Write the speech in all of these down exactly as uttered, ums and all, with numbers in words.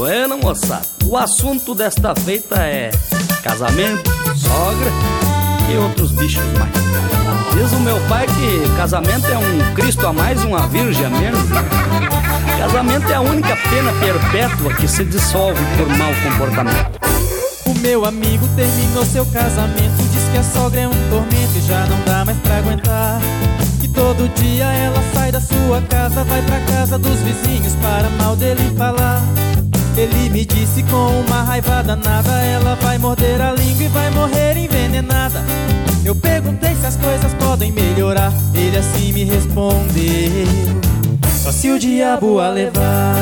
Bueno, moçada, o assunto desta feita é casamento, sogra e outros bichos mais. Diz o meu pai que casamento é um Cristo a mais e uma virgem a menos. Casamento é a única pena perpétua que se dissolve por mau comportamento. O meu amigo terminou seu casamento, diz que a sogra é um tormento e já não dá mais pra aguentar. Que todo dia ela sai da sua casa, vai pra casa dos vizinhos para mal dele falar. Ele me disse com uma raiva danada, ela vai morder a língua e vai morrer envenenada. Eu perguntei se as coisas podem melhorar, ele assim me respondeu: só se o diabo a levar.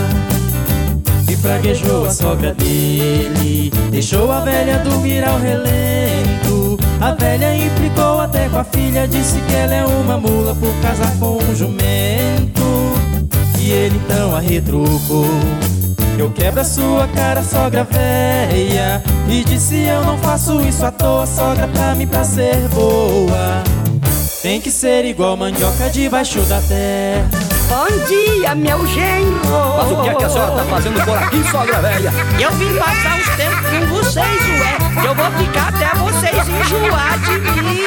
E praguejou a sogra dele, deixou a velha dormir ao relento. A velha implicou até com a filha, disse que ela é uma mula por casar com um jumento. E ele então a retrucou: eu quebro a sua cara, sogra véia. E disse: eu não faço isso à toa, sogra, pra mim pra ser boa tem que ser igual mandioca debaixo da terra. Bom dia, meu genro. Mas o que é que a senhora tá fazendo por aqui, sogra velha? Eu vim passar uns tempos com vocês, ué. Eu vou ficar até vocês enjoar de mim.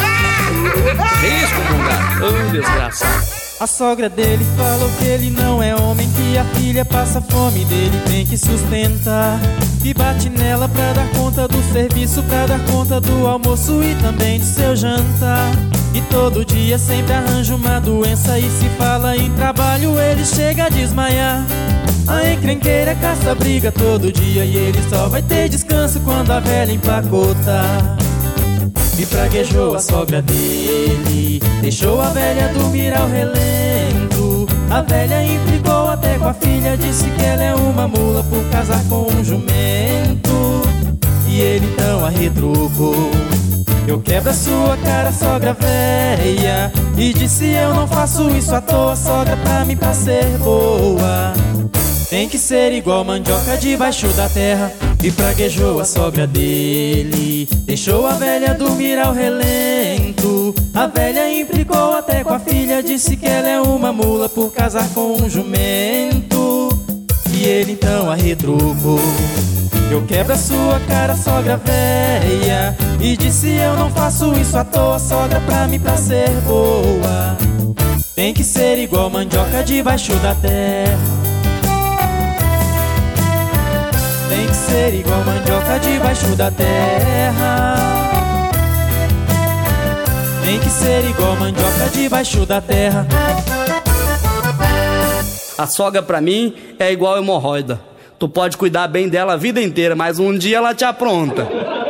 Que isso, comungado? Ô, desgraçado. A sogra dele falou que ele não é homem, que a filha passa fome, dele tem que sustentar. E bate nela pra dar conta do serviço, pra dar conta do almoço e também do seu jantar. E todo dia sempre arranja uma doença, e se fala em trabalho ele chega a desmaiar. A encrenqueira caça briga todo dia, e ele só vai ter descanso quando a velha empacotar. E praguejou a sogra dele, deixou a velha dormir ao relento. A velha implicou até com a filha, disse que ela é uma mula por casar com um jumento. E ele então a retrucou: eu quebro a sua cara, sogra véia. E disse: eu não faço isso à toa, sogra, pra mim pra ser boa tem que ser igual mandioca debaixo da terra. E praguejou a sogra dele, deixou a velha dormir ao relento. A velha implicou até com a filha, disse que ela é uma mula por casar com um jumento. E ele então a retrucou: eu quebro a sua cara, sogra véia. E disse: eu não faço isso à toa, sogra, pra mim pra ser boa tem que ser igual mandioca debaixo da terra. Tem que ser igual mandioca debaixo da terra. Tem que ser igual mandioca debaixo da terra. A sogra pra mim é igual hemorroida. Tu pode cuidar bem dela a vida inteira, mas um dia ela te apronta.